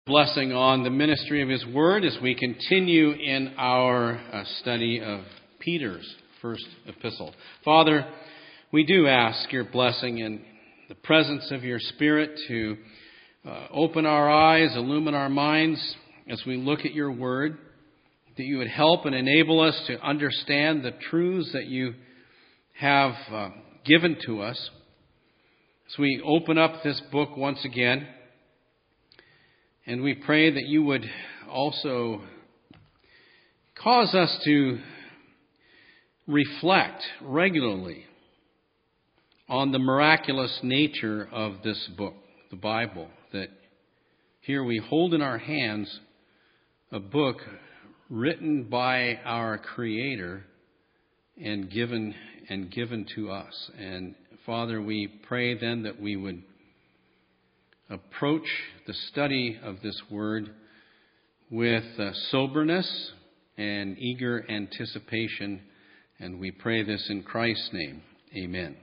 Blessing on the ministry of His Word as we continue in our study of Peter's first epistle. Father, we do ask your blessing in the presence of your Spirit to open our eyes, illumine our minds as we look at your Word, that you would help and enable us to understand the truths that you have given to us. As we open up this book once again, and we pray that you would also cause us to reflect regularly on the miraculous nature of this book, the Bible, that here we hold in our hands a book written by our Creator and given to us. And Father, we pray then that we would approach the study of this word with soberness and eager anticipation, and we pray this in Christ's name. Amen.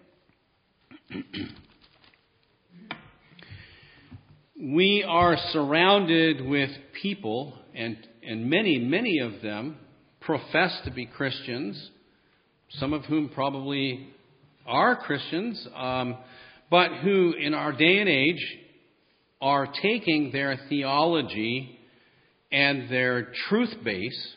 We are surrounded with people, and many of them profess to be Christians, some of whom probably are Christians, but who in our day and age are taking their theology and their truth base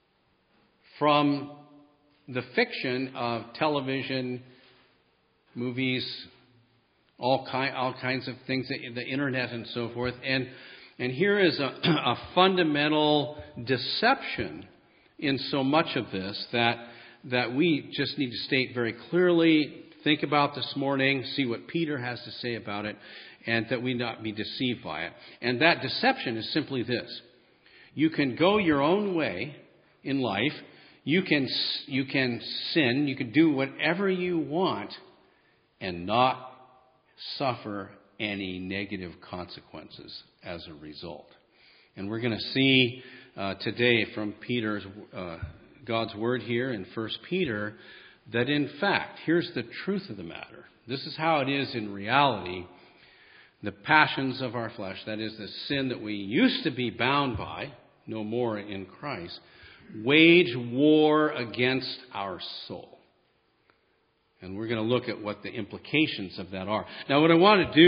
from the fiction of television, movies, all kinds of things, the internet and so forth. And here is a fundamental deception in so much of this that we just need to state very clearly, think about this morning, see what Peter has to say about it, and that we not be deceived by it. And that deception is simply this. You can go your own way in life. You can sin. You can do whatever you want and not suffer any negative consequences as a result. And we're going to see today from Peter's God's Word here in 1 Peter that in fact, here's the truth of the matter. This is how it is in reality. The passions of our flesh, that is the sin that we used to be bound by, no more in Christ, wage war against our soul. And we're going to look at what the implications of that are. Now, what I want to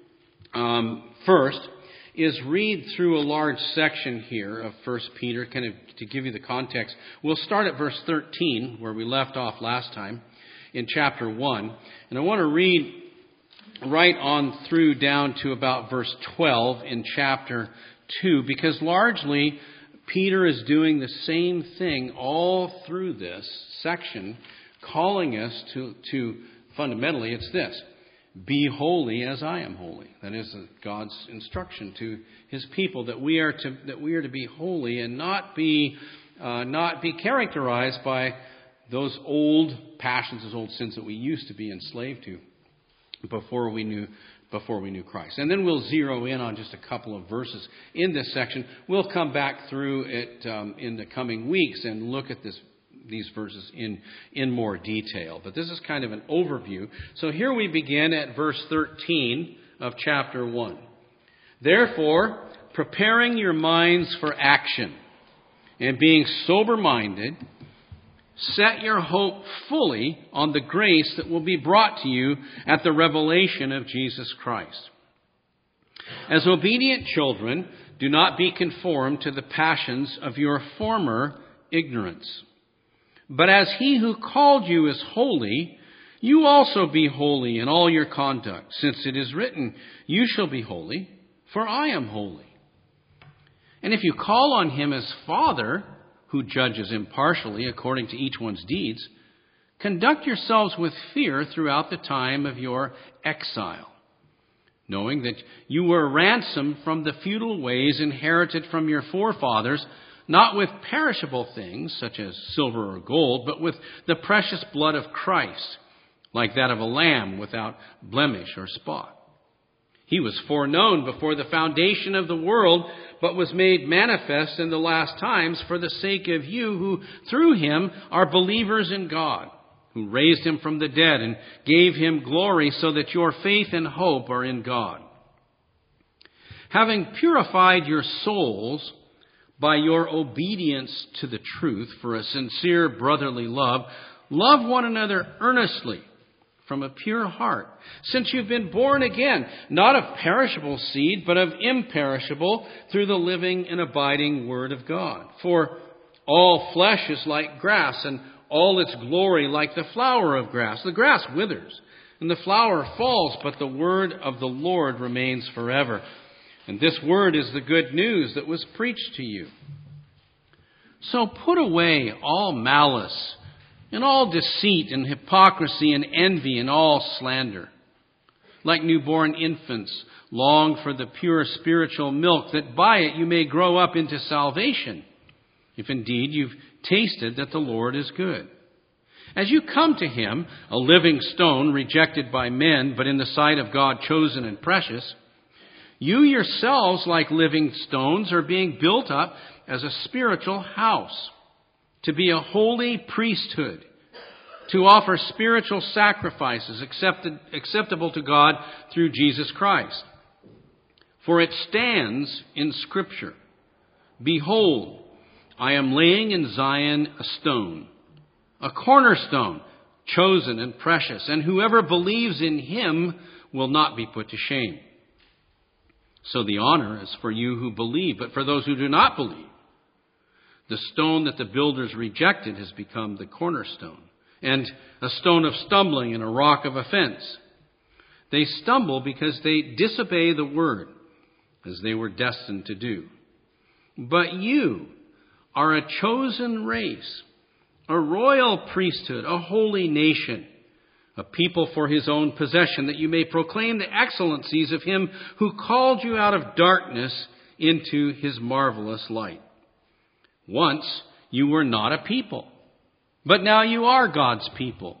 do first is read through a large section here of 1 Peter, kind of to give you the context. We'll start at verse 13, where we left off last time, in chapter 1. And I want to read right on through down to about verse 12 in chapter 2, because largely Peter is doing the same thing all through this section, calling us to fundamentally, it's this: be holy as I am holy. That is God's instruction to His people, that we are to be holy and not be characterized by those old passions, those old sins that we used to be enslaved to before we knew Christ. And then we'll zero in on just a couple of verses in this section. We'll come back through it in the coming weeks and look at these verses in more detail. But this is kind of an overview. So here we begin at verse 13 of chapter 1. Therefore, preparing your minds for action and being sober-minded, set your hope fully on the grace that will be brought to you at the revelation of Jesus Christ. As obedient children, do not be conformed to the passions of your former ignorance. But as He who called you is holy, you also be holy in all your conduct, since it is written, you shall be holy, for I am holy. And if you call on Him as Father, who judges impartially according to each one's deeds, conduct yourselves with fear throughout the time of your exile, knowing that you were ransomed from the futile ways inherited from your forefathers, not with perishable things such as silver or gold, but with the precious blood of Christ, like that of a lamb without blemish or spot. He was foreknown before the foundation of the world, but was made manifest in the last times for the sake of you who through Him are believers in God, who raised Him from the dead and gave Him glory, so that your faith and hope are in God. having purified your souls by your obedience to the truth for a sincere brotherly love, love one another earnestly from a pure heart, since you've been born again, not of perishable seed, but of imperishable, through the living and abiding Word of God. For all flesh is like grass, and all its glory like the flower of grass. The grass withers, and the flower falls, but the word of the Lord remains forever. And this word is the good news that was preached to you. So put away all malice, and all deceit, and hypocrisy, and envy, and all slander. Like newborn infants, long for the pure spiritual milk, that by it you may grow up into salvation, if indeed you've tasted that the Lord is good. As you come to Him, a living stone rejected by men, but in the sight of God chosen and precious, you yourselves, like living stones, are being built up as a spiritual house, to be a holy priesthood, to offer spiritual sacrifices acceptable to God through Jesus Christ. For it stands in Scripture, "Behold, I am laying in Zion a stone, a cornerstone, chosen and precious, and whoever believes in Him will not be put to shame." So the honor is for you who believe, but for those who do not believe, the stone that the builders rejected has become the cornerstone, and a stone of stumbling and a rock of offense. They stumble because they disobey the word, as they were destined to do. But you are a chosen race, a royal priesthood, a holy nation, a people for His own possession, that you may proclaim the excellencies of Him who called you out of darkness into His marvelous light. Once you were not a people, but now you are God's people.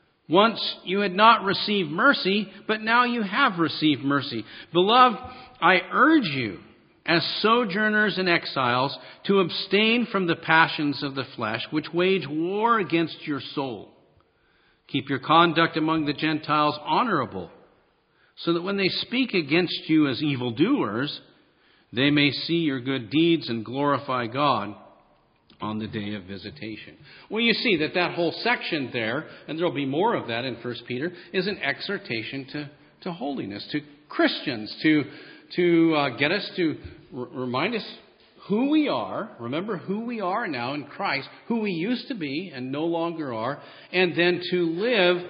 Once you had not received mercy, but now you have received mercy. Beloved, I urge you, as sojourners and exiles, to abstain from the passions of the flesh, which wage war against your soul. Keep your conduct among the Gentiles honorable, so that when they speak against you as evildoers, they may see your good deeds and glorify God on the day of visitation. Well, you see that whole section there, and there will be more of that in 1 Peter, is an exhortation to holiness, to Christians, to get us to remind us who we are, remember who we are now in Christ, who we used to be and no longer are, and then to live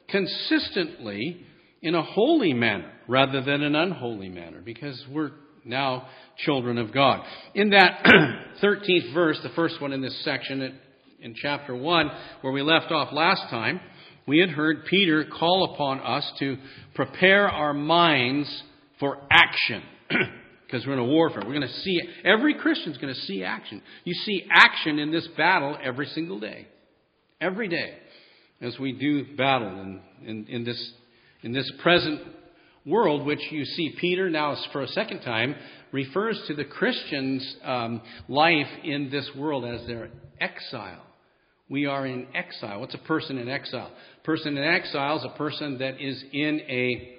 consistently in a holy manner rather than an unholy manner, because we're now children of God. In that 13th verse, the first one in this section in chapter 1, where we left off last time, we had heard Peter call upon us to prepare our minds for action. Because we're in a warfare. We're going to see, every Christian's going to see action. You see action in this battle every single day. Every day. As we do battle in this present world, which you see Peter now for a second time refers to the Christian's life in this world as their exile. We are in exile. What's a person in exile? A person in exile is a person that is in a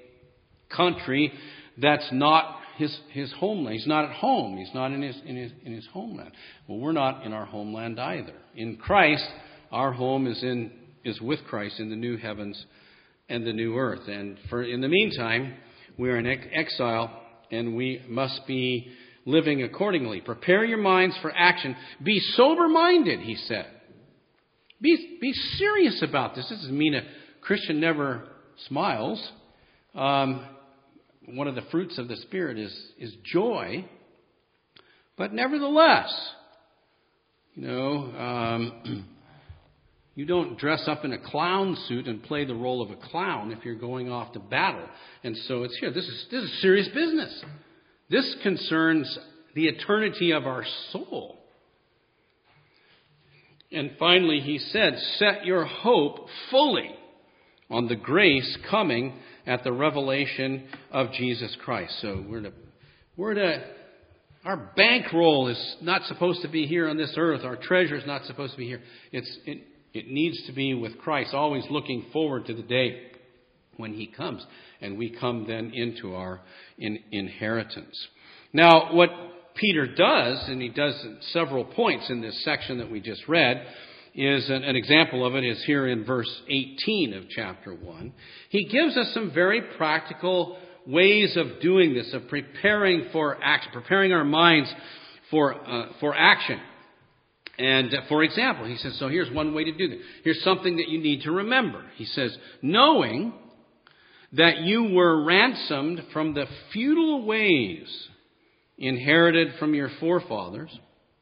country that's not his homeland. He's not at home. He's not in his homeland. Well, we're not in our homeland either. In Christ, our home is with Christ in the new heavens and the new earth. And in the meantime, we are in exile, and we must be living accordingly. Prepare your minds for action. Be sober-minded, he said. Be serious about this. This doesn't mean a Christian never smiles. One of the fruits of the Spirit is joy. But nevertheless, you don't dress up in a clown suit and play the role of a clown if you're going off to battle. And so it's here. This is serious business. This concerns the eternity of our soul. And finally, he said, set your hope fully on the grace coming at the revelation of Jesus Christ. So our bankroll is not supposed to be here on this earth. Our treasure is not supposed to be here. It needs to be with Christ, always looking forward to the day when He comes, and we come then into our inheritance. Now, what Peter does, and he does at several points in this section that we just read, is an example of it is here in verse 18 of chapter 1. He gives us some very practical ways of doing this, of preparing for action, preparing our minds for action. And for example, he says, so here's one way to do this. Here's something that you need to remember. He says, knowing that you were ransomed from the futile ways inherited from your forefathers,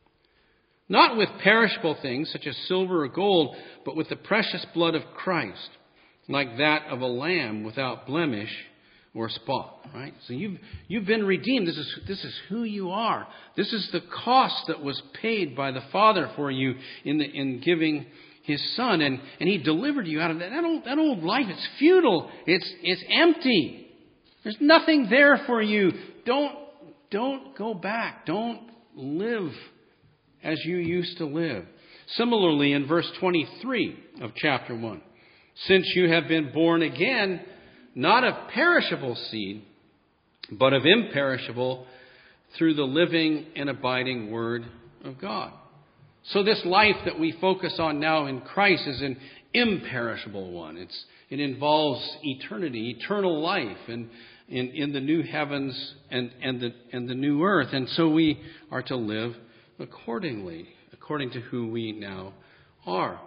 not with perishable things such as silver or gold, but with the precious blood of Christ, like that of a lamb without blemish or spot. Right? So you've been redeemed. This is who you are. This is the cost that was paid by the Father for you in giving His Son, and He delivered you out of that old life. It's futile. It's empty. There's nothing there for you. Don't go back. Don't live as you used to live. Similarly, in verse 23 of chapter 1, since you have been born again, not of perishable seed, but of imperishable, through the living and abiding Word of God. So this life that we focus on now in Christ is an imperishable one. It involves eternity, eternal life, and in the new heavens and the new earth. And so we are to live accordingly, according to who we now are.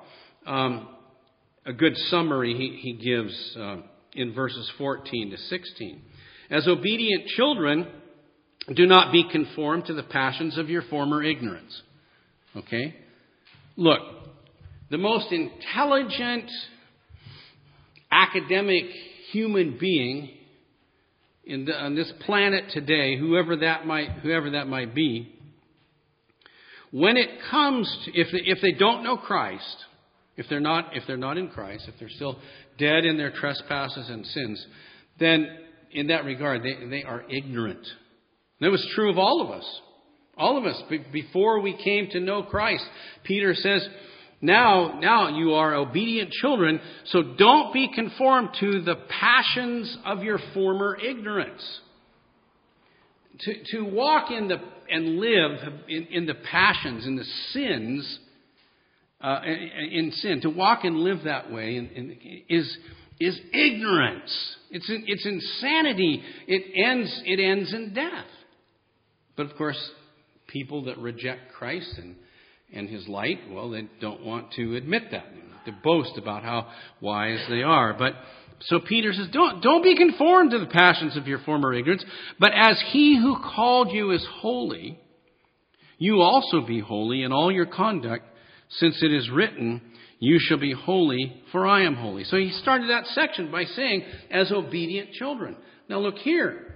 A good summary he gives in verses 14 to 16. As obedient children, do not be conformed to the passions of your former ignorance. Okay? Look, the most intelligent academic human being on this planet today, whoever that might be, when it comes to, if they don't know Christ, if they're not in Christ, if they're still dead in their trespasses and sins, then in that regard they are ignorant. And it was true of all of us. All of us, before we came to know Christ. Peter says, now you are obedient children, so don't be conformed to the passions of your former ignorance. To walk and live in the passions, in the sins, in sin, to walk and live that way is ignorance. It's insanity. It ends in death. But of course, people that reject Christ and His light, well, they don't want to admit that. They boast about how wise they are. But so Peter says, don't be conformed to the passions of your former ignorance, but as He who called you is holy, you also be holy in all your conduct, since it is written, you shall be holy, for I am holy. So he started that section by saying, as obedient children. Now look here.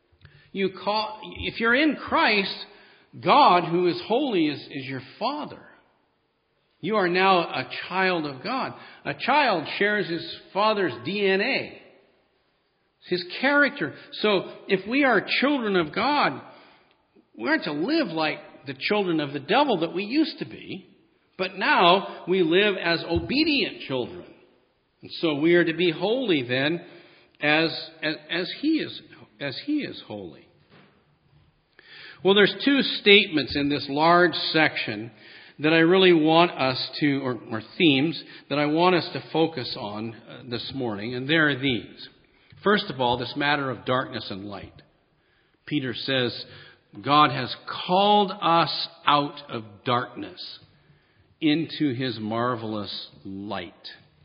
If you're in Christ, God, who is holy, is your Father. You are now a child of God. A child shares his father's DNA, his character. So if we are children of God, we aren't to live like the children of the devil that we used to be. But now we live as obedient children. And so we are to be holy then as He is holy. Well, there's two statements in this large section that I really want us to, or themes that I want us to focus on this morning, and there are these. First of all, this matter of darkness and light. Peter says, God has called us out of darkness into His marvelous light.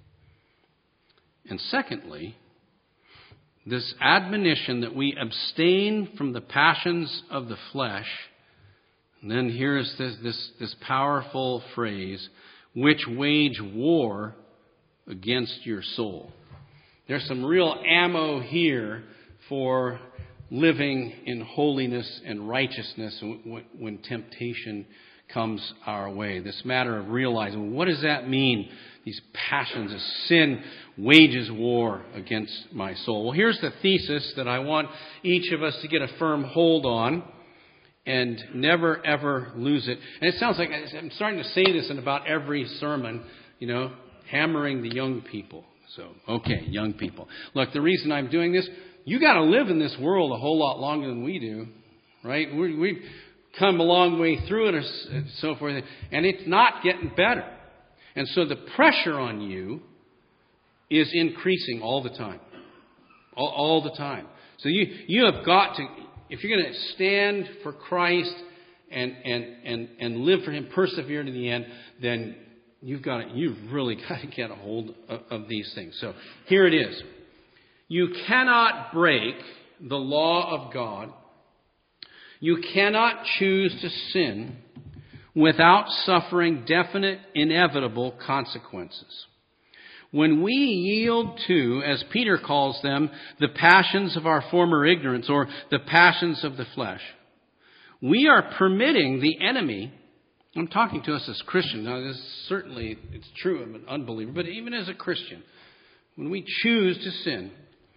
And secondly, this admonition that we abstain from the passions of the flesh. And then here's this powerful phrase, which wage war against your soul. There's some real ammo here for living in holiness and righteousness when temptation comes our way. This matter of realizing, what does that mean? These passions of sin wages war against my soul. Well, here's the thesis that I want each of us to get a firm hold on and never, ever lose it. And it sounds like I'm starting to say this in about every sermon, hammering the young people. So, okay, young people. Look, the reason I'm doing this, you got to live in this world a whole lot longer than we do. right? We've come a long way through it and so forth, and it's not getting better. And so the pressure on you is increasing all the time. All the time. So you have got to, if you're going to stand for Christ and live for Him, persevere to the end, then you've really got to get a hold of these things. So here it is. You cannot break the law of God. You cannot choose to sin without suffering definite, inevitable consequences. When we yield to, as Peter calls them, the passions of our former ignorance, or the passions of the flesh, we are permitting the enemy. I'm talking to us as Christians. Now, this certainly, it's true of an unbeliever, but even as a Christian, when we choose to sin,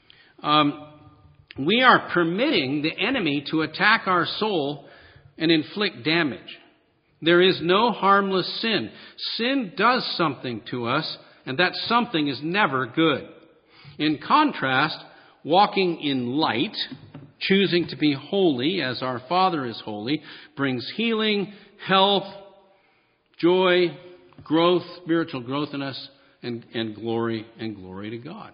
we are permitting the enemy to attack our soul and inflict damage. There is no harmless sin. Sin does something to us, and that something is never good. In contrast, walking in light, choosing to be holy as our Father is holy, brings healing, health, joy, growth, spiritual growth in us, and glory to God.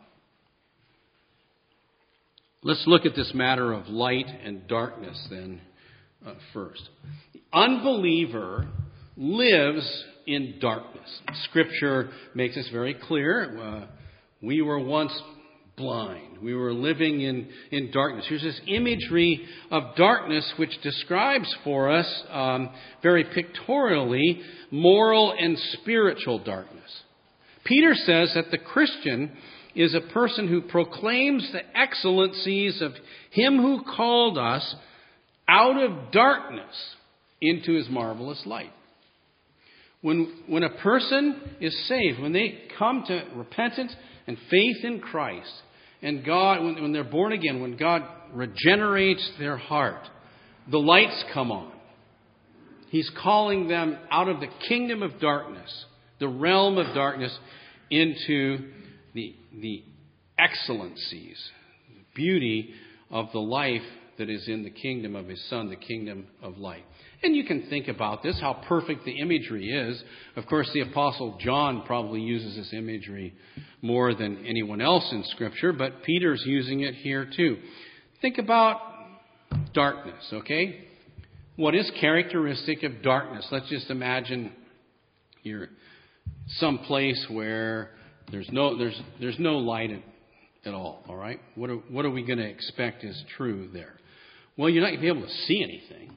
Let's look at this matter of light and darkness then first. The unbeliever lives in darkness. Scripture makes this very clear. We were once blind. We were living in darkness. Here's this imagery of darkness which describes for us very pictorially moral and spiritual darkness. Peter says that the Christian is a person who proclaims the excellencies of Him who called us out of darkness into His marvelous light. When a person is saved, when they come to repentance and faith in Christ, and God, when they're born again, when God regenerates their heart, the lights come on. He's calling them out of the kingdom of darkness, the realm of darkness, into the excellencies, the beauty of the life that is in the kingdom of His Son, the kingdom of light. And you can think about this, how perfect the imagery is. Of course, the Apostle John probably uses this imagery more than anyone else in Scripture, but Peter's using it here too. Think about darkness, okay? What is characteristic of darkness? Let's just imagine you're someplace where there's no light at all right? What are we going to expect is true there? Well, you're not going to be able to see anything.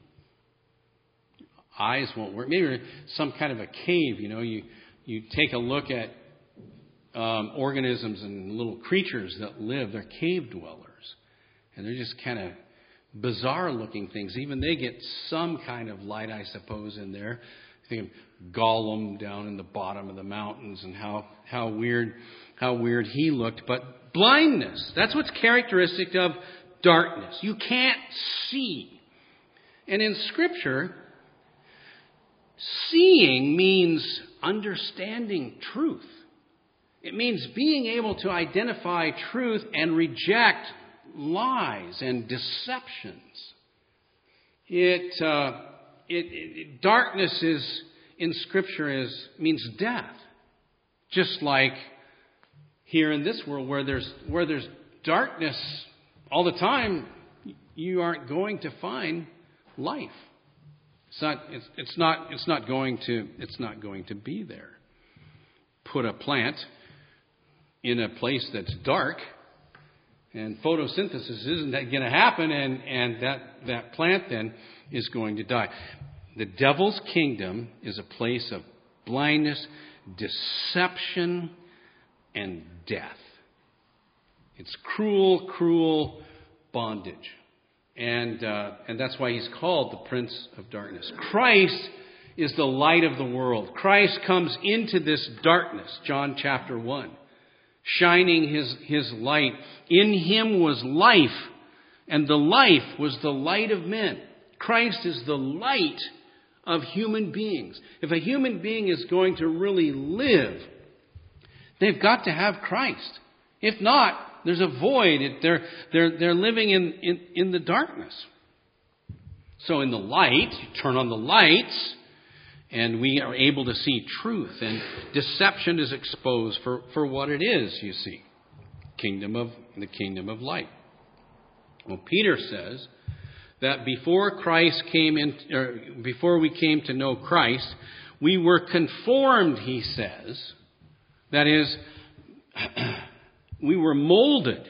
Eyes won't work. Maybe some kind of a cave, you take a look at organisms and little creatures that live. They're cave dwellers. And they're just kind of bizarre looking things. Even they get some kind of light, I suppose, in there. Think of Gollum down in the bottom of the mountains and how weird he looked. But blindness, that's what's characteristic of darkness. You can't see. And in Scripture, seeing means understanding truth. It means being able to identify truth and reject lies and deceptions. Darkness is in Scripture means death. Just like here in this world where there's darkness all the time, you aren't going to find life. It's not going to be there. Put a plant in a place that's dark, and photosynthesis isn't going to happen, and that plant then is going to die. The devil's kingdom is a place of blindness, deception, and death. It's cruel bondage. And that's why he's called the Prince of Darkness. Christ is the light of the world. Christ comes into this darkness, John chapter 1, shining his light. In Him was life, and the life was the light of men. Christ is the light of human beings. If a human being is going to really live, they've got to have Christ. If not, there's a void. They're living in the darkness. So in the light, you turn on the lights, and we are able to see truth. And deception is exposed for what it is, you see. The kingdom of light. Well, Peter says that before we came to know Christ, we were conformed, he says. That is, we were molded.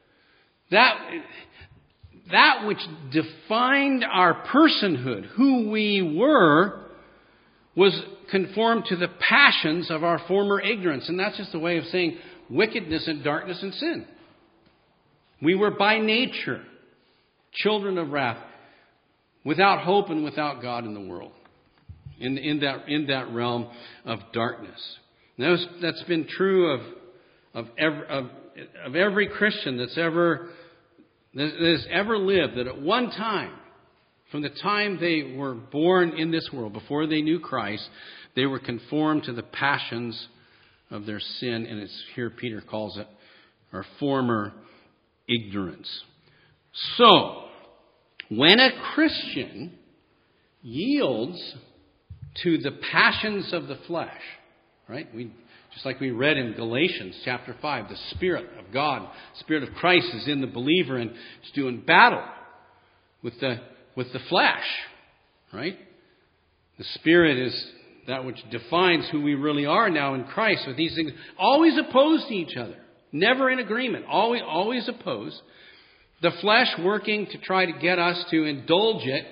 That which defined our personhood, who we were, was conformed to the passions of our former ignorance. And that's just a way of saying wickedness and darkness and sin. We were by nature children of wrath, without hope and without God in the world, in that realm of darkness. That's been true of every Christian that has ever lived, that at one time, from the time they were born in this world, before they knew Christ, they were conformed to the passions of their sin, and it's here Peter calls it our former ignorance. So, when a Christian yields to the passions of the flesh, right? Just like we read in Galatians chapter 5, the Spirit of God, Spirit of Christ is in the believer and is doing battle with the flesh, right? The Spirit is that which defines who we really are now in Christ. With these things always opposed to each other, never in agreement, always opposed. The flesh working to try to get us to indulge it,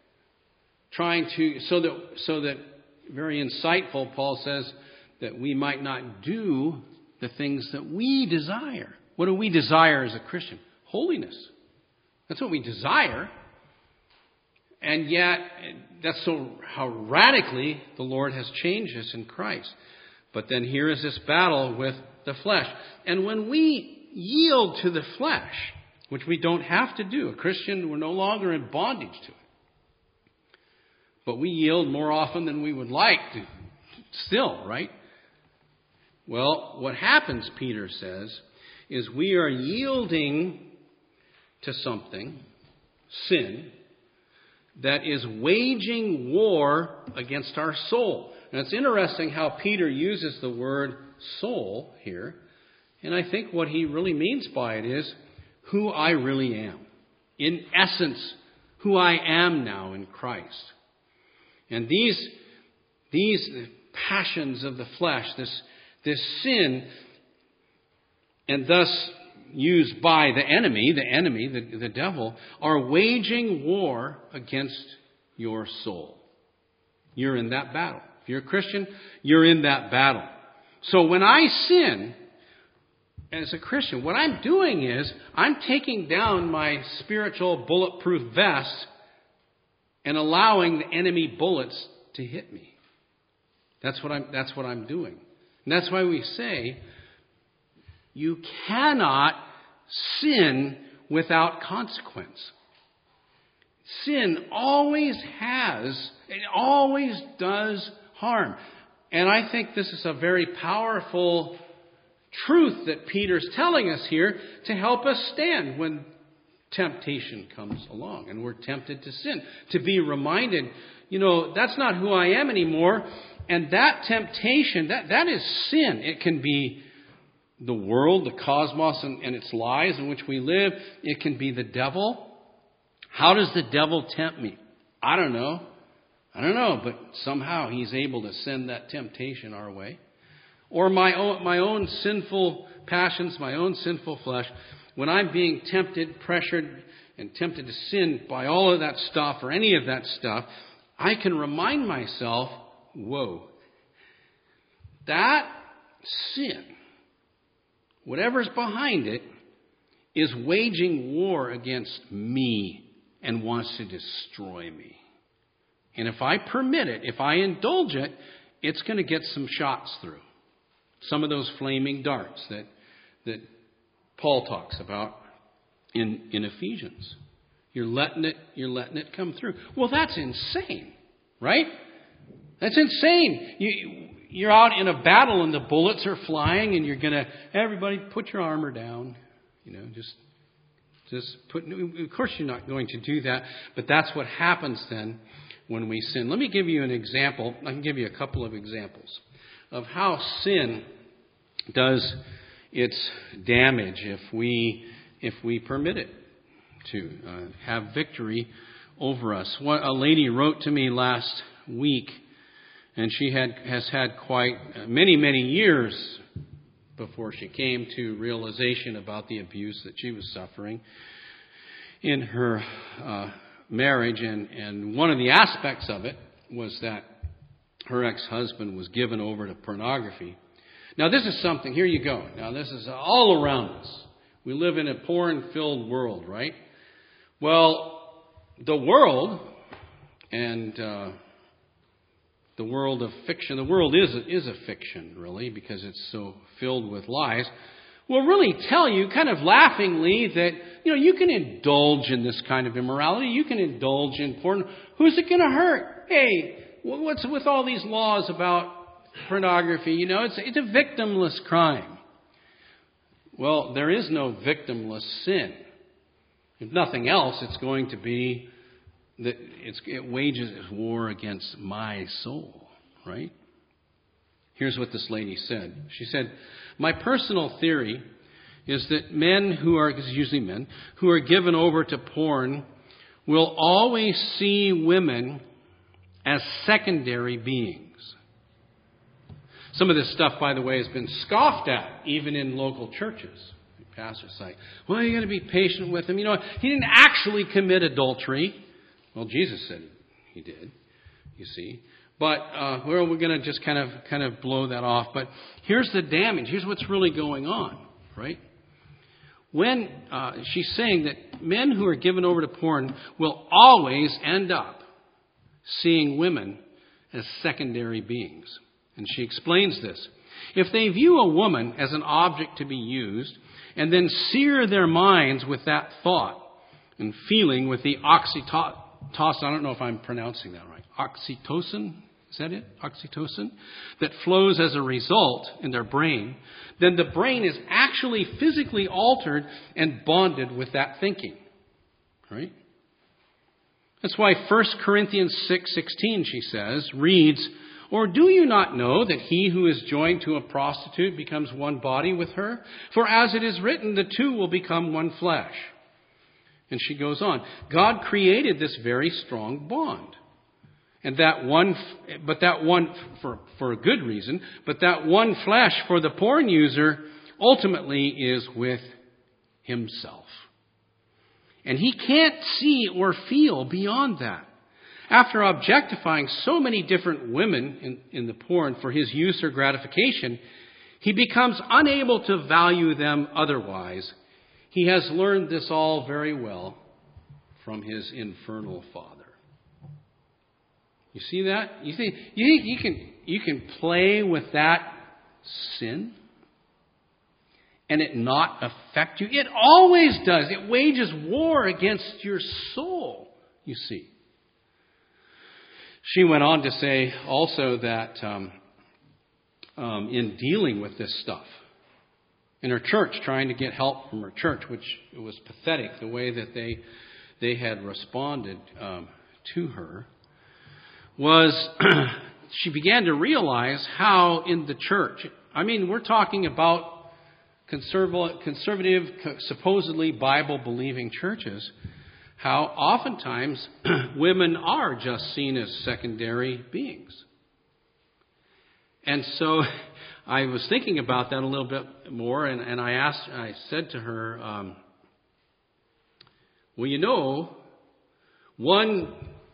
so that very insightful, Paul says, that we might not do the things that we desire. What do we desire as a Christian? Holiness. That's what we desire. And yet, that's how radically the Lord has changed us in Christ. But then here is this battle with the flesh. And when we yield to the flesh, which we don't have to do, a Christian, we're no longer in bondage to it. But we yield more often than we would like to still, right? Well, what happens, Peter says, is we are yielding to something, sin, that is waging war against our soul. Now, it's interesting how Peter uses the word soul here. And I think what he really means by it is who I really am. In essence, who I am now in Christ. And these passions of the flesh, this sin, and thus used by the enemy, the devil, are waging war against your soul. You're in that battle. If you're a Christian, you're in that battle. So when I sin, as a Christian, what I'm doing is I'm taking down my spiritual bulletproof vest and allowing the enemy bullets to hit me. That's what I'm doing. And that's why we say you cannot sin without consequence. Sin always does harm. And I think this is a very powerful truth that Peter's telling us here to help us stand when temptation comes along and we're tempted to sin. To be reminded, that's not who I am anymore. And that temptation, that is sin. It can be the world, the cosmos, and its lies in which we live. It can be the devil. How does the devil tempt me? I don't know, but somehow he's able to send that temptation our way. Or my own sinful passions, my own sinful flesh. When I'm being tempted, pressured, and tempted to sin by all of that stuff or any of that stuff, I can remind myself, whoa, that sin, whatever's behind it, is waging war against me and wants to destroy me. And if I permit it, if I indulge it, it's going to get some shots through. Some of those flaming darts that Paul talks about in Ephesians. You're letting it come through. Well, that's insane, right? That's insane. You're out in a battle and the bullets are flying and you're going to, everybody put your armor down. Just Of course you're not going to do that, but that's what happens then when we sin. Let me give you an example. I can give you a couple of examples of how sin does its damage if we permit it to have victory over us. A lady wrote to me last week, and she has had quite many years before she came to realization about the abuse that she was suffering in her marriage. And one of the aspects of it was that her ex-husband was given over to pornography. Now this is something, here you go. Now this is all around us. We live in a porn-filled world, right? Well, the world and the world of fiction, the world is a fiction, really, because it's so filled with lies, will really tell you kind of laughingly that, you can indulge in this kind of immorality. You can indulge in porn. Who's it going to hurt? Hey, what's with all these laws about pornography? It's a victimless crime. Well, there is no victimless sin. If nothing else, it's going to be that it wages war against my soul, right? Here's what this lady said. She said, "My personal theory is that men who are, because it's usually men, who are given over to porn will always see women as secondary beings." Some of this stuff, by the way, has been scoffed at, even in local churches. Pastors say, well, you got to be patient with him. He didn't actually commit adultery. Well, Jesus said he did, you see. But we're going to just kind of blow that off. But here's the damage. Here's what's really going on, right? When she's saying that men who are given over to porn will always end up seeing women as secondary beings. And she explains this. If they view a woman as an object to be used and then sear their minds with that thought and feeling with the oxytocin, I don't know if I'm pronouncing that right, oxytocin, is that it? Oxytocin, that flows as a result in their brain, then the brain is actually physically altered and bonded with that thinking. Right? That's why 1 Corinthians 6:16, she says, reads, "Or do you not know that he who is joined to a prostitute becomes one body with her? For as it is written, the two will become one flesh." And she goes on. God created this very strong bond. And that one for a good reason, but that one flesh for the porn user ultimately is with himself. And he can't see or feel beyond that. After objectifying so many different women in the porn for his use or gratification, he becomes unable to value them otherwise. He has learned this all very well from his infernal father. You see that? You think you can play with that sin and it not affect you? It always does. It wages war against your soul, you see. She went on to say also that in dealing with this stuff, in her church, trying to get help from her church, which it was pathetic the way that they had responded to her, was she began to realize how in the church, we're talking about conservative, supposedly Bible-believing churches, how oftentimes women are just seen as secondary beings. And so I was thinking about that a little bit more, and I said to her, one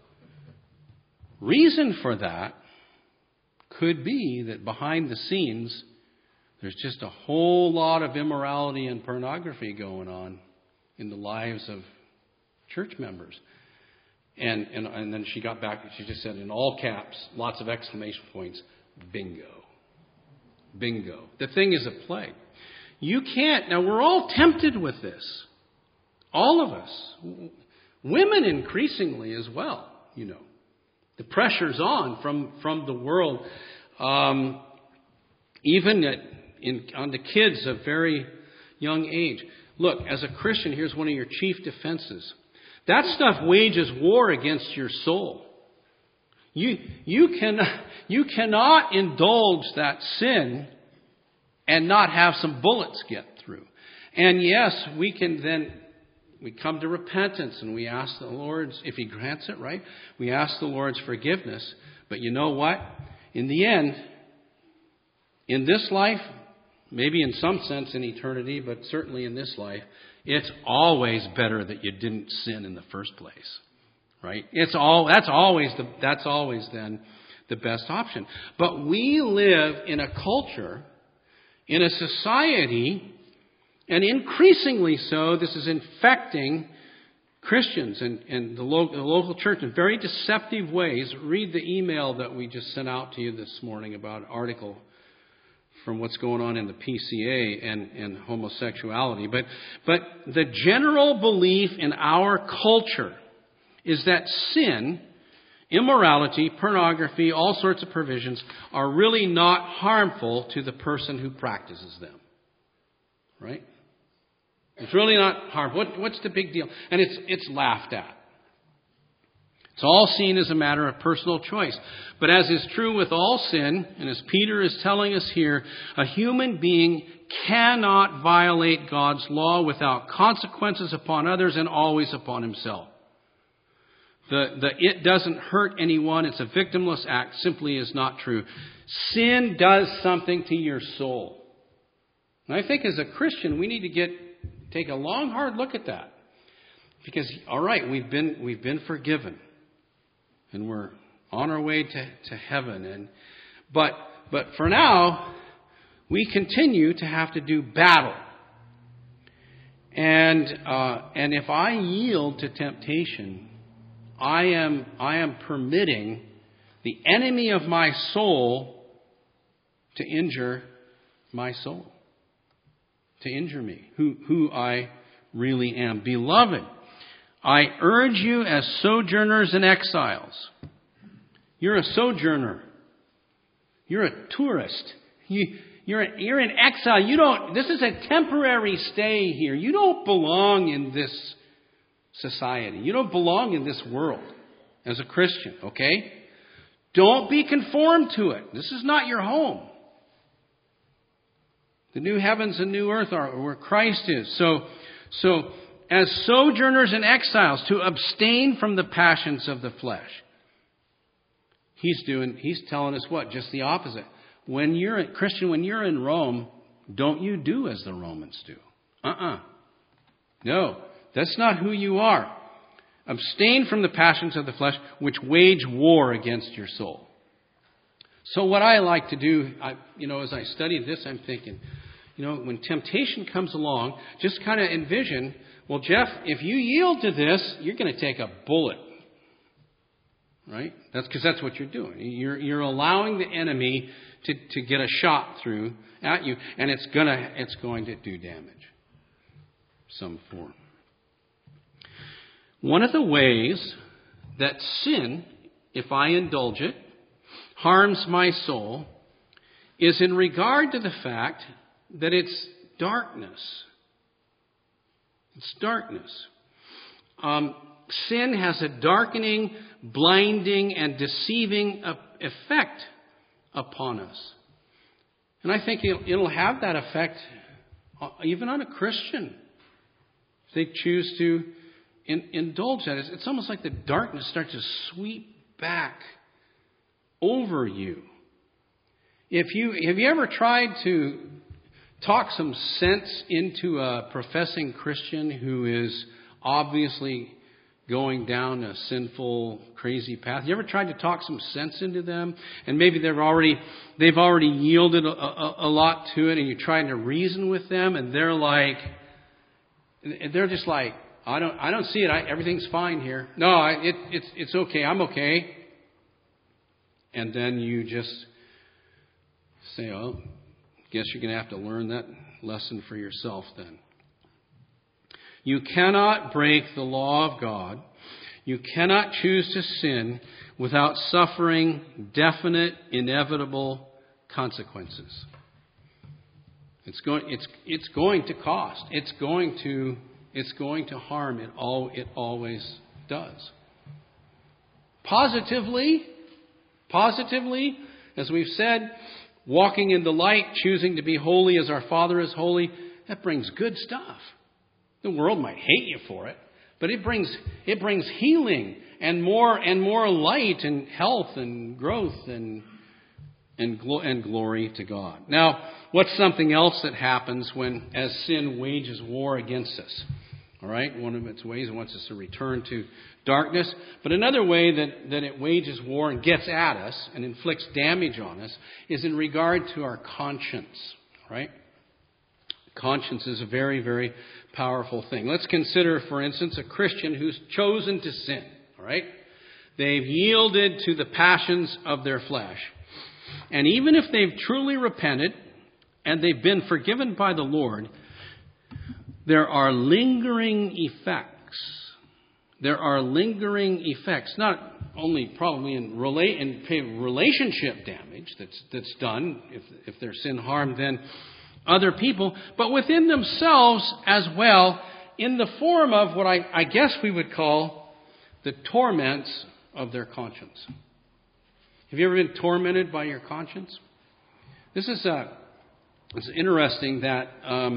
reason for that could be that behind the scenes, there's just a whole lot of immorality and pornography going on in the lives of church members. And then she got back and she just said in all caps, lots of exclamation points, bingo. Bingo. The thing is a plague. You can't. Now we're all tempted with this. All of us. Women increasingly as well, The pressure's on from the world. Even on the kids of very young age. Look, as a Christian, here's one of your chief defenses. That stuff wages war against your soul. You cannot indulge that sin and not have some bullets get through. And yes, we come to repentance and we ask the Lord's, if He grants it, right? We ask the Lord's forgiveness. But you know what? In the end, in this life, maybe in some sense in eternity, but certainly in this life, it's always better that you didn't sin in the first place. Right? That's always then the best option. But we live in a culture, in a society, and increasingly so, this is infecting Christians and the local church in very deceptive ways. Read the email that we just sent out to you this morning about an article from what's going on in the PCA and homosexuality. But the general belief in our culture is that sin, immorality, pornography, all sorts of perversions are really not harmful to the person who practices them. Right? It's really not harmful. What's the big deal? And it's laughed at. It's all seen as a matter of personal choice. But as is true with all sin, and as Peter is telling us here, a human being cannot violate God's law without consequences upon others and always upon himself. The it doesn't hurt anyone, it's a victimless act, simply is not true. Sin does something to your soul. And I think as a Christian, we need to take a long, hard look at that. Because, all right, we've been forgiven. And we're on our way to heaven. But for now, we continue to have to do battle. And if I yield to temptation, I am permitting the enemy of my soul to injure my soul, to injure me, who I really am. Beloved, I urge you as sojourners and exiles. You're a sojourner. You're a tourist. You're in exile. This is a temporary stay here. You don't belong in this society. You don't belong in this world as a Christian, okay? Don't be conformed to it. This is not your home. The new heavens and new earth are where Christ is. So as sojourners and exiles, to abstain from the passions of the flesh. He's telling us what? Just the opposite. When you're a Christian, when you're in Rome, don't you do as the Romans do. No. That's not who you are. Abstain from the passions of the flesh, which wage war against your soul. So what I like to do, as I study this, I'm thinking, when temptation comes along, just kind of envision, well, Jeff, if you yield to this, you're going to take a bullet. Right? That's because that's what you're doing. You're allowing the enemy to get a shot through at you, and it's going to do damage. Some form. One of the ways that sin, if I indulge it, harms my soul is in regard to the fact that it's darkness. It's darkness. Sin has a darkening, blinding, and deceiving effect upon us. And I think it'll have that effect even on a Christian if they choose to indulge that. It's almost like the darkness starts to sweep back over you. Have you ever tried to talk some sense into a professing Christian who is obviously going down a sinful, crazy path? You ever tried to talk some sense into them? And maybe they've already yielded a lot to it, and you're trying to reason with them, and they're just like, I don't see it. Everything's fine here. No, it's okay. I'm okay. And then you just say, oh, guess you're going to have to learn that lesson for yourself then. You cannot break the law of God. You cannot choose to sin without suffering definite, inevitable consequences. It's going to cost. It's going to harm. It always does. Positively, as we've said, walking in the light, choosing to be holy as our Father is holy, that brings good stuff. The world might hate you for it, but it brings healing and more light and health and growth and glory to God. Now, what's something else that happens as sin wages war against us? All right, one of its ways it wants us to return to darkness. But another way that it wages war and gets at us and inflicts damage on us is in regard to our conscience. All right? Conscience is a very, very powerful thing. Let's consider, for instance, a Christian who's chosen to sin. All right? They've yielded to the passions of their flesh. And even if they've truly repented and they've been forgiven by the Lord, there are lingering effects. There are lingering effects, not only probably in relationship damage that's done if their sin harmed then other people, but within themselves as well, in the form of what I guess we would call the torments of their conscience. Have you ever been tormented by your conscience? It's interesting that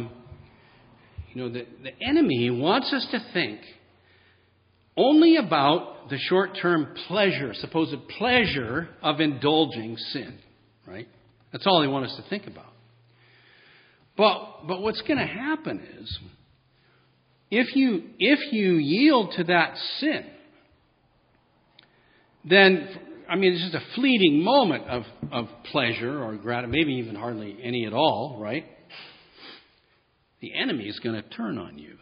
the enemy wants us to think only about the short-term pleasure, supposed pleasure of indulging sin, right? That's all they want us to think about. But what's going to happen is, if you yield to that sin, then, it's just a fleeting moment of pleasure or gratitude, maybe even hardly any at all, right? The enemy is going to turn on you.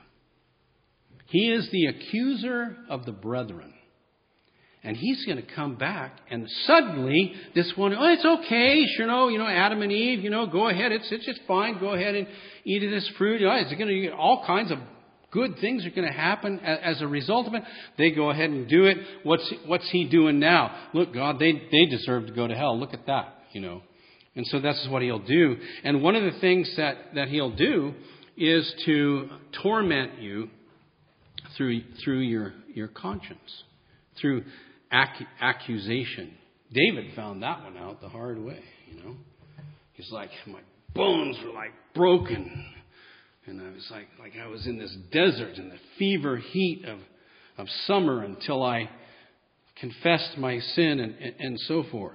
He is the accuser of the brethren. And he's going to come back, and suddenly this one, it's okay, Adam and Eve, go ahead, it's just fine, go ahead and eat of this fruit. It's going to all kinds of good things are going to happen as a result of it. They go ahead and do it. What's he doing now? Look, God, they deserve to go to hell. Look at that, And so that's what he'll do. And one of the things that he'll do is to torment you through your conscience, through accusation. David found that one out the hard way, He's like, my bones were like broken. And I was like I was in this desert in the fever heat of summer until I confessed my sin and so forth.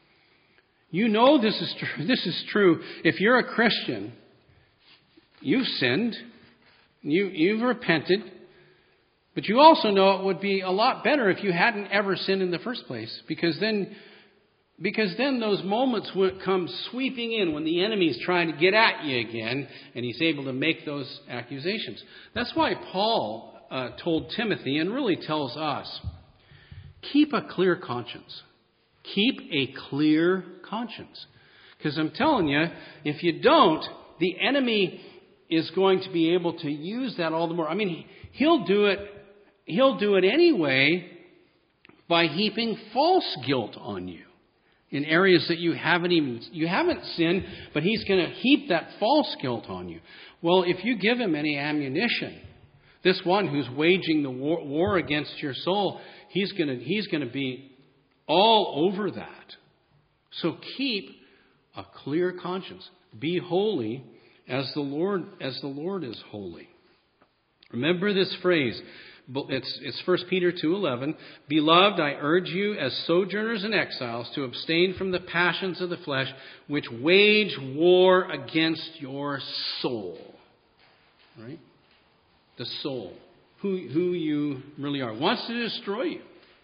This is true. This is true. If you're a Christian, you've sinned, you've repented, but you also know it would be a lot better if you hadn't ever sinned in the first place, because then those moments would come sweeping in when the enemy's trying to get at you again, and he's able to make those accusations. That's why Paul told Timothy, and really tells us, keep a clear conscience. Keep a clear conscience. Because I'm telling you, if you don't, the enemy is going to be able to use that all the more. He'll do it anyway by heaping false guilt on you in areas that you haven't sinned, but he's going to heap that false guilt on you. Well, if you give him any ammunition, this one who's waging the war against your soul, he's going to be all over that. So keep a clear conscience. Be holy as the Lord is holy. Remember this phrase. It's 1 Peter 2:11. Beloved, I urge you as sojourners and exiles to abstain from the passions of the flesh, which wage war against your soul. Right? The soul. Who you really are. Wants to destroy you.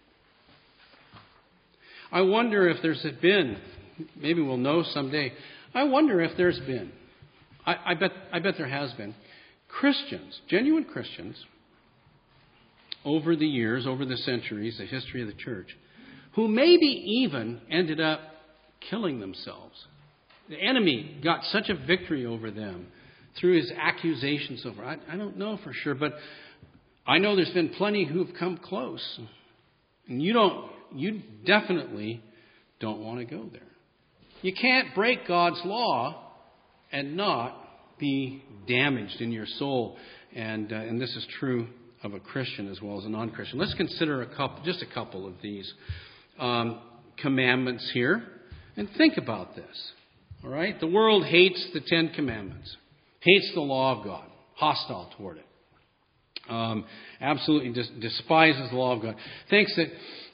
I wonder if there's been, maybe we'll know someday, I wonder if there's been, I bet there has been, Christians, genuine Christians, over the years, over the centuries, the history of the church, who maybe even ended up killing themselves. The enemy got such a victory over them through his accusations over. I don't know for sure, but I know there's been plenty who've come close. And you definitely don't want to go there. You can't break God's law and not be damaged in your soul. And this is true of a Christian as well as a non-Christian. Let's consider just a couple of these commandments here and think about this. All right? The world hates the Ten Commandments, hates the law of God, hostile toward it. Absolutely despises the law of God. Thinks that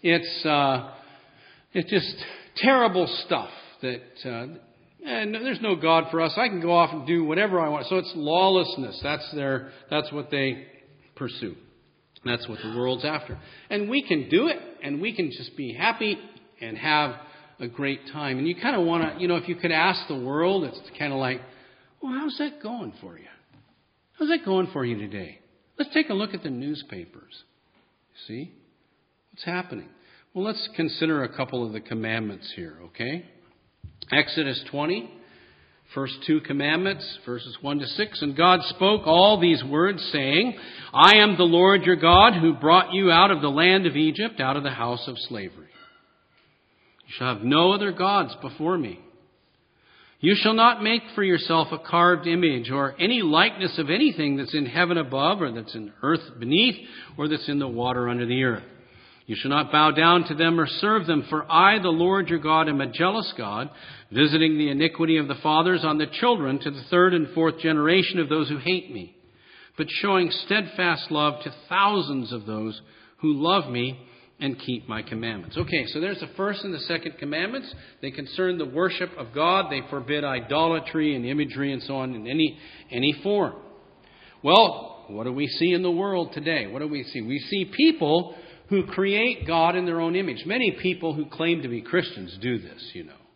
it's just terrible stuff, that there's no God for us. I can go off and do whatever I want. So it's lawlessness. That's what they pursue. That's what the world's after. And we can do it, and we can just be happy and have a great time. And you kind of want to, if you could ask the world, it's kind of like, well, how's that going for you? How's that going for you today? Let's take a look at the newspapers. See? What's happening? Well, let's consider a couple of the commandments here, okay? Exodus 20, first 2 commandments, verses 1 to 6. And God spoke all these words, saying, I am the Lord your God, who brought you out of the land of Egypt, out of the house of slavery. You shall have no other gods before me. You shall not make for yourself a carved image or any likeness of anything that's in heaven above, or that's in earth beneath, or that's in the water under the earth. You shall not bow down to them or serve them, for I, the Lord your God, am a jealous God, visiting the iniquity of the fathers on the children to the 3rd and 4th generation of those who hate me, but showing steadfast love to thousands of those who love me and keep my commandments. Okay, so there's the first and the second commandments. They concern the worship of God. They forbid idolatry and imagery and so on in any form. Well, what do we see in the world today? What do we see? We see people who create God in their own image. Many people who claim to be Christians do this,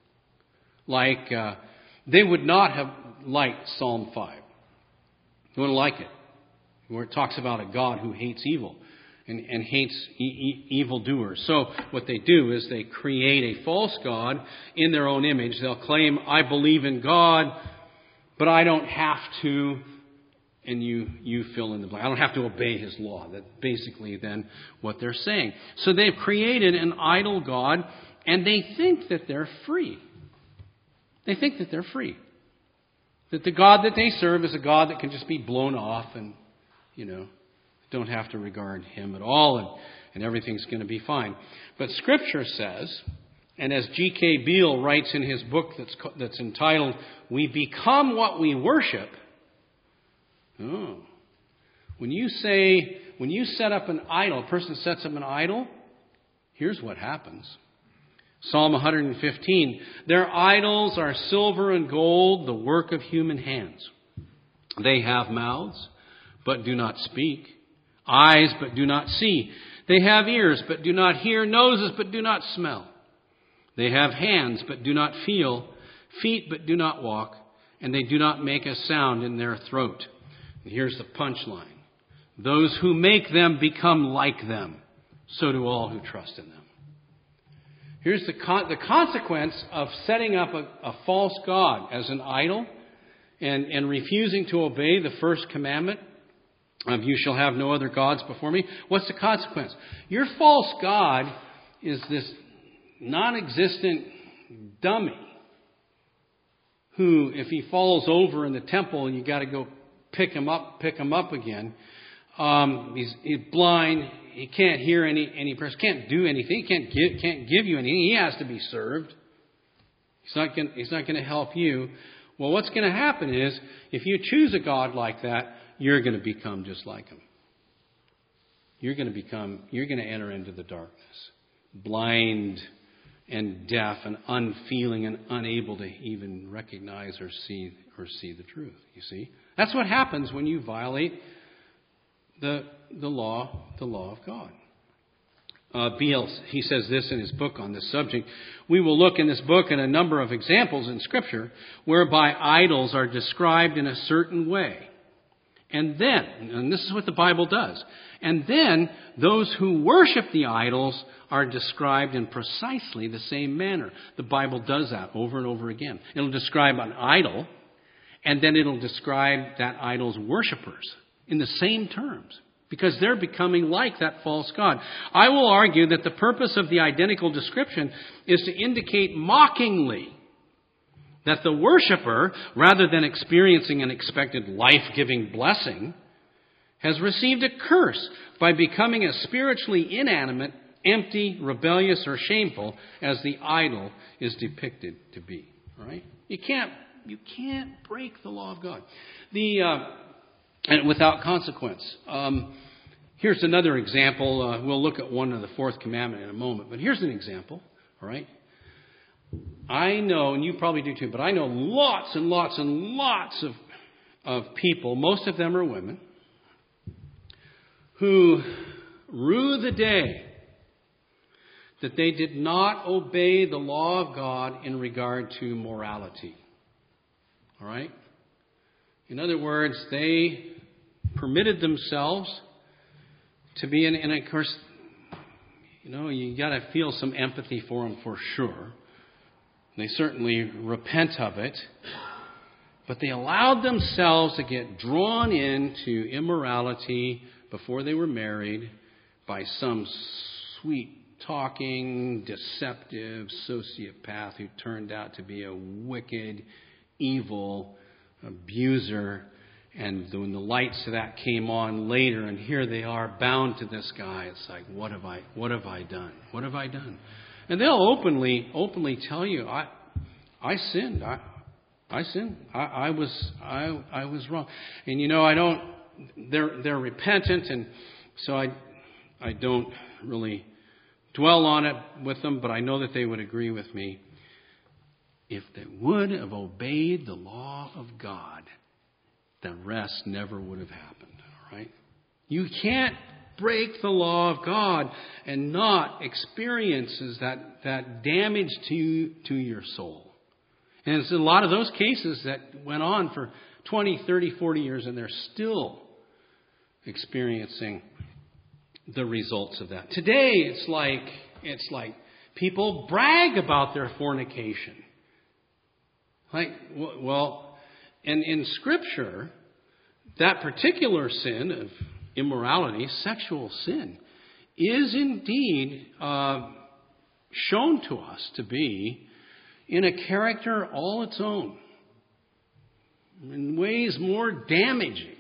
Like, they would not have liked Psalm 5. They wouldn't like it, where it talks about a God who hates evil and hates evildoers. So what they do is they create a false God in their own image. They'll claim, I believe in God, but I don't have to, and you fill in the blank. I don't have to obey His law. That's basically then what they're saying. So they've created an idol God, and they think that they're free. They think that they're free. That the God that they serve is a God that can just be blown off and, don't have to regard Him at all, and everything's going to be fine. But Scripture says, and as G.K. Beale writes in his book that's entitled, We Become What We Worship. Oh. When you set up an idol, a person sets up an idol, here's what happens. Psalm 115, their idols are silver and gold, the work of human hands. They have mouths, but do not speak. Eyes, but do not see. They have ears, but do not hear. Noses, but do not smell. They have hands, but do not feel. Feet, but do not walk. And they do not make a sound in their throat. And here's the punchline. Those who make them become like them. So do all who trust in them. Here's the consequence of setting up a false god as an idol and refusing to obey the first commandment of you shall have no other gods before me. What's the consequence? Your false god is this non-existent dummy who, if he falls over in the temple and you got to go pick him up again, he's blind. He can't hear any person, can't do anything. He can't give you anything. He has to be served. He's not going to help you. Well, what's going to happen is, if you choose a god like that, you're going to become just like him. You're going to enter into the darkness, blind and deaf and unfeeling and unable to even recognize or see the truth. You see, that's what happens when you violate the law of God. Beale, he says this in his book on this subject. We will look in this book at a number of examples in Scripture whereby idols are described in a certain way. And this is what the Bible does, and then those who worship the idols are described in precisely the same manner. The Bible does that over and over again. It'll describe an idol, and then it'll describe that idol's worshipers in the same terms, because they're becoming like that false god. I will argue that the purpose of the identical description is to indicate mockingly That the worshiper, rather than experiencing an expected life-giving blessing, has received a curse by becoming as spiritually inanimate, empty, rebellious, or shameful as the idol is depicted to be. All right? You can't break the law of God. And without consequence. Here's another example. We'll look at one of the fourth commandment in a moment. But here's an example. All right? I know, and you probably do too, but I know lots and lots and lots of people, most of them are women, who rue the day that they did not obey the law of God in regard to morality. All right? In other words, they permitted themselves to be in, and of course, you got to feel some empathy for them for sure. They certainly repent of it. But they allowed themselves to get drawn into immorality before they were married by some sweet-talking, deceptive sociopath who turned out to be a wicked, evil abuser. And when the lights of that came on later, and here they are bound to this guy, it's like, what have I done? What have I done? And they'll openly tell you, I sinned. I sinned. I was wrong. And they're repentant, and so I don't really dwell on it with them, but I know that they would agree with me. If they would have obeyed the law of God, the rest never would have happened. All right? You can't break the law of God and not experiences that damage to your soul. And it's a lot of those cases that went on for 20, 30, 40 years, and they're still experiencing the results of that. Today, it's like people brag about their fornication. And in Scripture, that particular sin of immorality, sexual sin, is indeed shown to us to be in a character all its own, in ways more damaging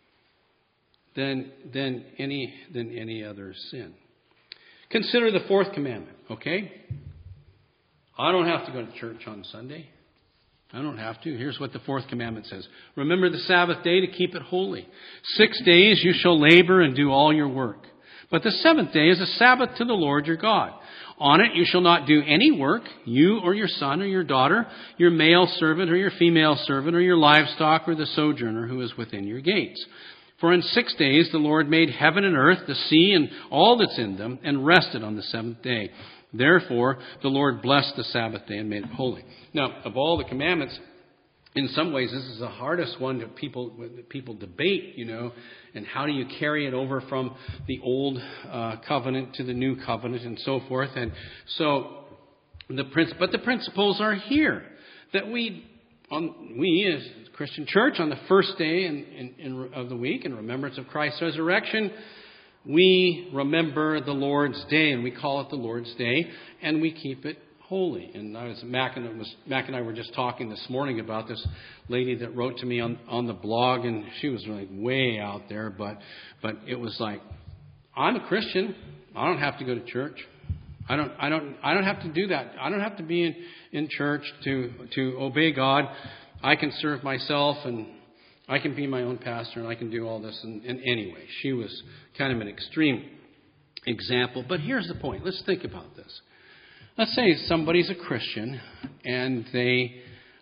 than any other sin. Consider the fourth commandment, okay? I don't have to go to church on Sunday. I don't have to. Here's what the fourth commandment says. Remember the Sabbath day to keep it holy. 6 days you shall labor and do all your work. But the seventh day is a Sabbath to the Lord your God. On it you shall not do any work, you or your son or your daughter, your male servant or your female servant, or your livestock or the sojourner who is within your gates. For in 6 days the Lord made heaven and earth, the sea and all that's in them, and rested on the seventh day. Therefore, the Lord blessed the Sabbath day and made it holy. Now, of all the commandments, in some ways, this is the hardest one that people debate, and how do you carry it over from the old covenant to the new covenant and so forth. And so, the principles are here that we as a Christian church on the first day of the week in remembrance of Christ's resurrection, we remember the Lord's Day, and we call it the Lord's Day, and we keep it holy. And Mac and I were just talking this morning about this lady that wrote to me on the blog, and she was like way out there, but it was like, I'm a Christian. I don't have to go to church. I don't have to do that. I don't have to be in church to obey God. I can serve myself, and I can be my own pastor, and I can do all this. And anyway, she was kind of an extreme example. But here's the point. Let's think about this. Let's say somebody's a Christian, and they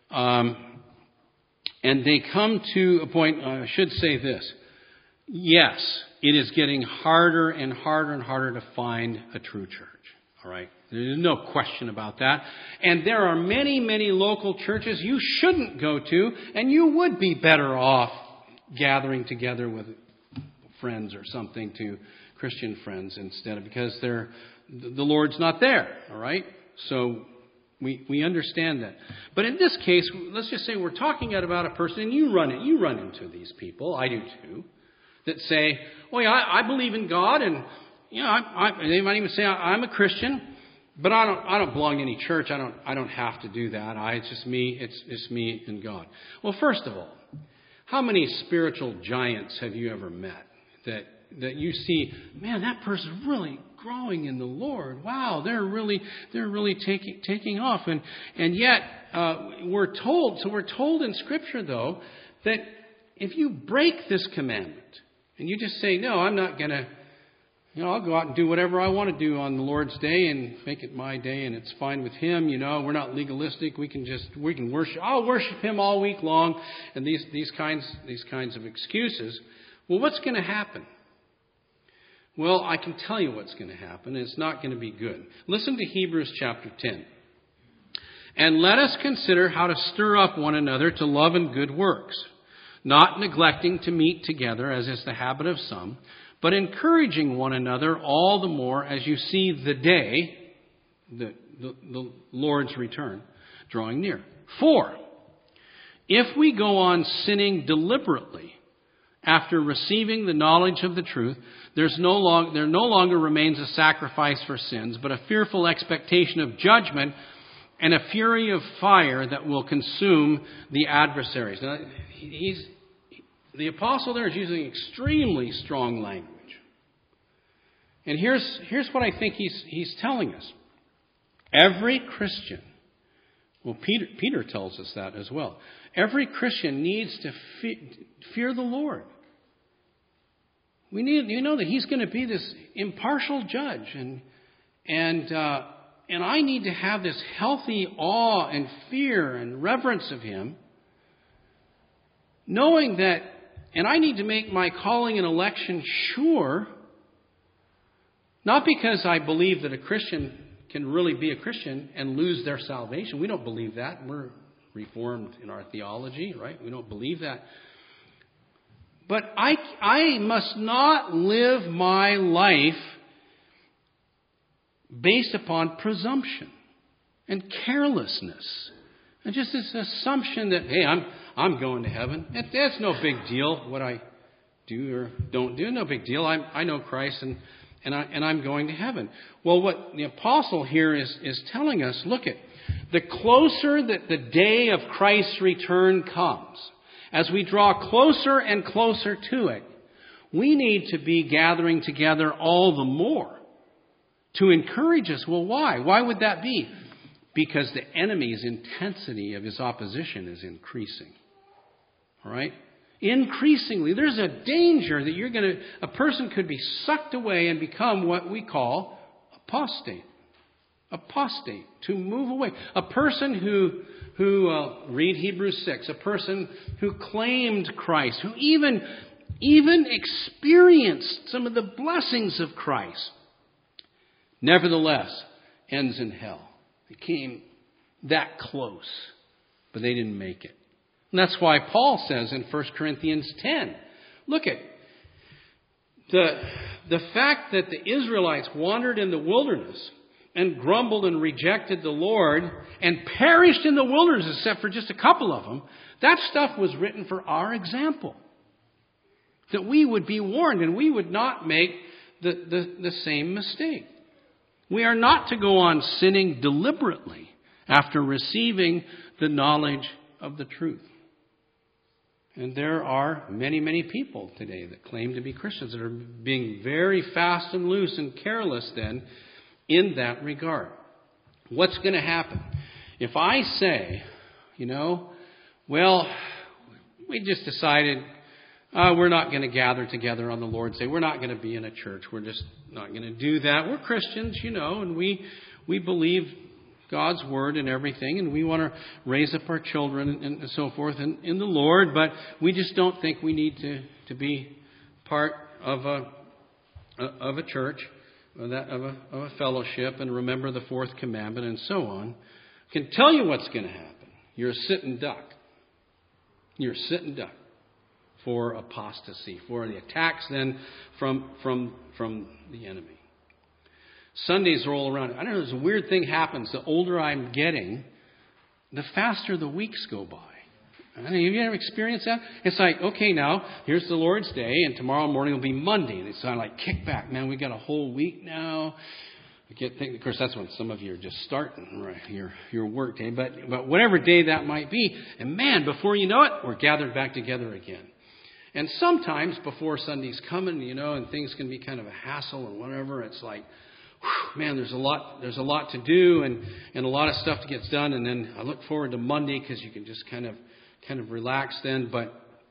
come to a point. I should say this. Yes, it is getting harder and harder and harder to find a true church. All right? There's no question about that. And there are many, many local churches you shouldn't go to, and you would be better off gathering together with friends or something, to Christian friends instead of, because the Lord's not there. All right? So we understand that. But in this case, let's just say we're talking about a person, and you run into these people, I do too, that say, well, yeah, I believe in God, and they might even say, I'm a Christian, But I don't belong to any church. I don't have to do that. It's just me. It's me and God. Well, first of all, how many spiritual giants have you ever met that you see, man, that person's really growing in the Lord. Wow, they're really taking off. And yet we're told in Scripture though that if you break this commandment and you just say, no, I'm not going to, I'll go out and do whatever I want to do on the Lord's day and make it my day, and it's fine with Him. We're not legalistic. We can worship. I'll worship Him all week long, and these kinds of excuses. Well, what's going to happen? Well, I can tell you what's going to happen. It's not going to be good. Listen to Hebrews chapter 10. And let us consider how to stir up one another to love and good works, not neglecting to meet together, as is the habit of some, but encouraging one another all the more as you see the day, the Lord's return, drawing near. 4, if we go on sinning deliberately after receiving the knowledge of the truth, there no longer remains a sacrifice for sins, but a fearful expectation of judgment and a fury of fire that will consume the adversaries. Now, the apostle there is using extremely strong language. And here's what I think he's telling us. Every Christian, well, Peter tells us that as well. Every Christian needs to fear the Lord. We need, that He's going to be this impartial judge, and I need to have this healthy awe and fear and reverence of Him, knowing that, and I need to make my calling and election sure, not because I believe that a Christian can really be a Christian and lose their salvation. We don't believe that. We're Reformed in our theology, right? We don't believe that. But I must not live my life based upon presumption and carelessness. And just this assumption that, hey, I'm going to heaven. That's no big deal what I do or don't do. No big deal. I know Christ and I'm going to heaven. Well, what the apostle here is telling us, look at the closer that the day of Christ's return comes, as we draw closer and closer to it, we need to be gathering together all the more to encourage us. Well, why? Why would that be? Because the enemy's intensity of his opposition is increasing. All right? Increasingly, there's a danger that a person could be sucked away and become what we call apostate. Apostate, to move away. A person who read Hebrews 6, a person who claimed Christ, who even experienced some of the blessings of Christ, nevertheless ends in hell. They came that close, but they didn't make it. And that's why Paul says in 1 Corinthians 10, look at the fact that the Israelites wandered in the wilderness and grumbled and rejected the Lord and perished in the wilderness, except for just a couple of them. That stuff was written for our example, that we would be warned and we would not make the same mistake. We are not to go on sinning deliberately after receiving the knowledge of the truth. And there are many, many people today that claim to be Christians that are being very fast and loose and careless then in that regard. What's going to happen? If I say, well, we just decided we're not going to gather together on the Lord's Day. We're not going to be in a church. We're just not going to do that. We're Christians, and we believe God's Word and everything, and we want to raise up our children and so forth in the Lord, but we just don't think we need to be part of a church, of a fellowship, and remember the fourth commandment and so on. I can tell you what's going to happen. You're a sitting duck. You're a sitting duck for apostasy, for the attacks then from the enemy. Sundays roll around. I don't know, there's a weird thing happens. The older I'm getting, the faster the weeks go by. Have you ever experienced that? It's like, okay, now, here's the Lord's Day, and tomorrow morning will be Monday. And it's kind of like, kick back, man, we got a whole week now. Of course, that's when some of you are just starting right, your work day. But whatever day that might be, and man, before you know it, we're gathered back together again. And sometimes before Sunday's coming, and things can be kind of a hassle or whatever. It's like, whew, man, there's a lot to do and a lot of stuff to get done. And then I look forward to Monday because you can just kind of relax then. But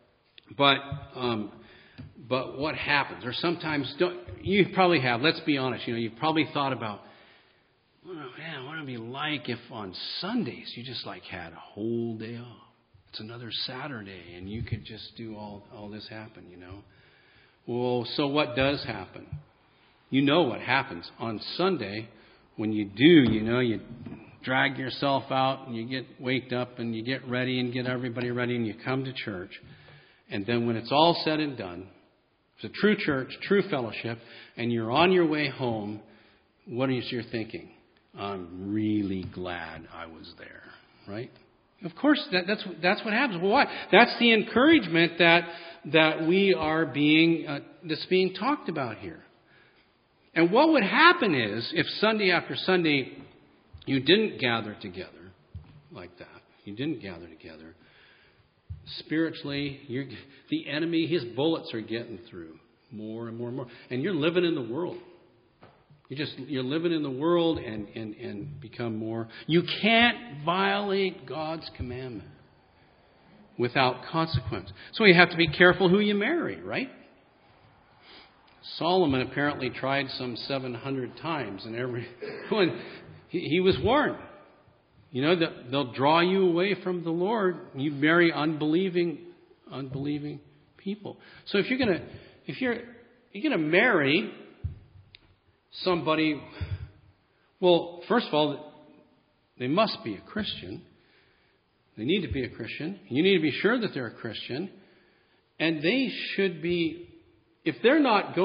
what happens? Or sometimes you probably have. Let's be honest. You've probably thought about, man, what would it be like if on Sundays you just had a whole day off? It's another Saturday, and you could just do all this happen. Well, so what does happen? You know what happens on Sunday when you do. You drag yourself out and you get waked up and you get ready and get everybody ready and you come to church. And then when it's all said and done, it's a true church, true fellowship, and you're on your way home, what is your thinking? I'm really glad I was there, right? Of course, that's what happens. Well, why? That's the encouragement that we are that's being talked about here. And what would happen is, if Sunday after Sunday you didn't gather together like that, you didn't gather together, spiritually, the enemy, his bullets are getting through more and more and more. And you're living in the world. You're living in the world and become more. You can't violate God's commandment without consequence. So you have to be careful who you marry, right? Solomon apparently tried some 700 times, and every one he was warned. They'll draw you away from the Lord. You marry unbelieving people. So if you're gonna marry somebody, well, first of all, they must be a Christian. They need to be a Christian. You need to be sure that they're a Christian, and they should be. If they're not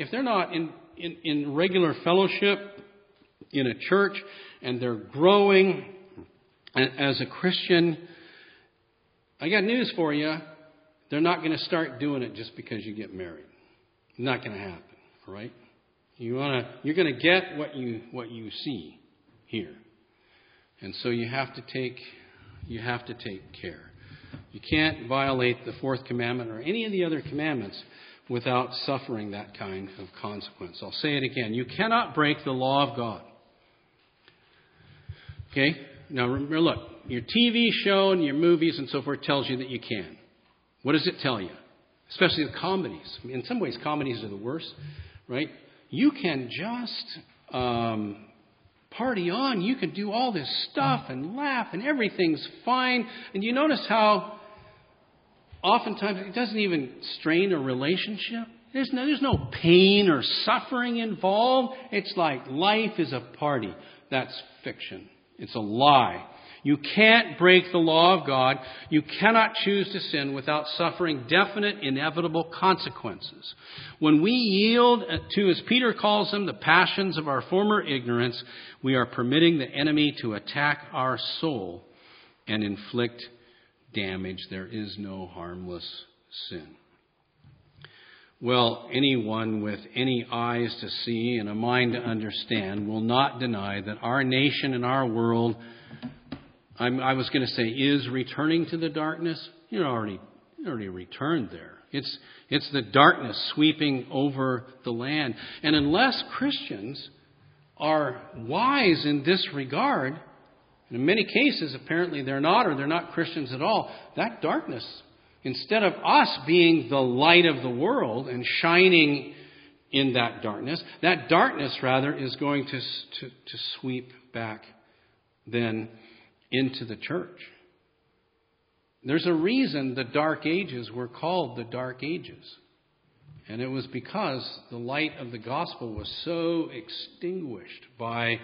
in regular fellowship in a church, and they're growing as a Christian, I got news for you. They're not going to start doing it just because you get married. Not going to happen, right? You're going to get what you see here, and so you have to take care. You can't violate the fourth commandment or any of the other commandments without suffering that kind of consequence. I'll say it again. You cannot break the law of God. Okay? Now, remember, look, your TV show and your movies and so forth tells you that you can. What does it tell you? Especially the comedies. In some ways, comedies are the worst, right? You can just party on. You can do all this stuff and laugh and everything's fine. And you notice how oftentimes it doesn't even strain a relationship. There's no pain or suffering involved. It's like life is a party. That's fiction. It's a lie. You can't break the law of God. You cannot choose to sin without suffering definite, inevitable consequences. When we yield to, as Peter calls them, the passions of our former ignorance, we are permitting the enemy to attack our soul and inflict damage. There is no harmless sin. Well, anyone with any eyes to see and a mind to understand will not deny that our nation and our world, I was going to say, is returning to the darkness. You're already returned there. It's the darkness sweeping over the land. And unless Christians are wise in this regard, in many cases, apparently they're not, or they're not Christians at all, that darkness, instead of us being the light of the world and shining in that darkness rather is going to sweep back then into the church. There's a reason the Dark Ages were called the Dark Ages. And it was because the light of the gospel was so extinguished by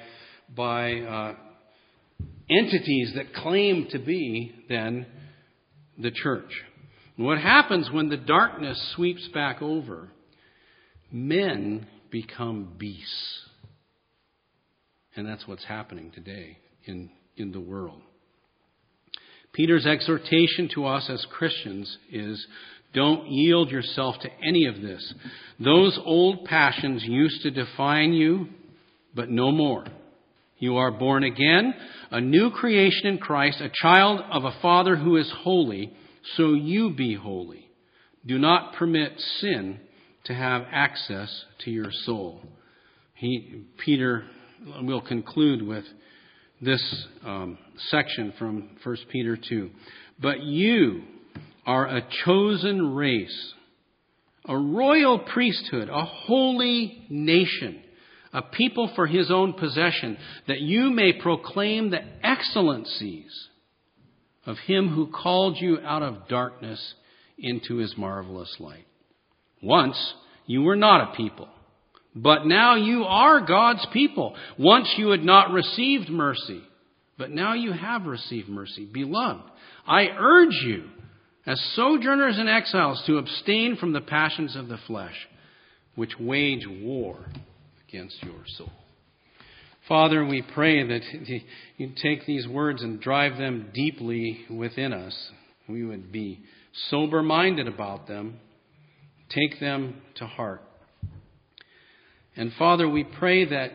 entities that claim to be then the church. And what happens when the darkness sweeps back over? Men become beasts. And that's what's happening today in the world. Peter's exhortation to us as Christians is, don't yield yourself to any of this. Those old passions used to define you. but no more. You are born again, a new creation in Christ, a child of a Father who is holy, so you be holy. Do not permit sin to have access to your soul. Peter will conclude with this section from 1 Peter 2. But you are a chosen race, a royal priesthood, a holy nation, a people for his own possession, that you may proclaim the excellencies of him who called you out of darkness into his marvelous light. Once you were not a people, but now you are God's people. Once you had not received mercy, but now you have received mercy. Beloved, I urge you, as sojourners and exiles, to abstain from the passions of the flesh, which wage war against your soul. Father, we pray that you take these words and drive them deeply within us. We would be sober-minded about them, take them to heart. And Father, we pray that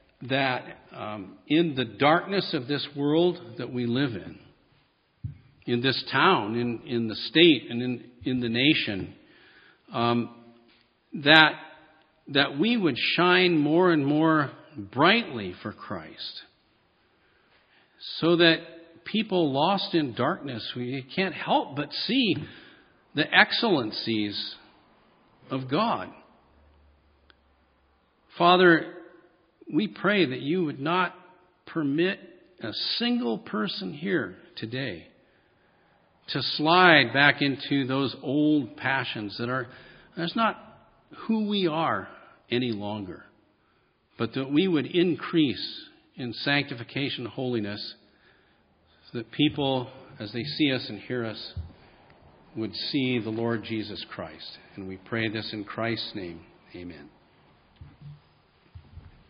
in the darkness of this world that we live in this town, in the state, and in the nation, that we would shine more and more brightly for Christ, so that people lost in darkness, we can't help but see the excellencies of God. Father, we pray that you would not permit a single person here today to slide back into those old passions that's not who we are any longer, but that we would increase in sanctification and holiness, so that people, as they see us and hear us, would see the Lord Jesus Christ. And we pray this in Christ's name. Amen.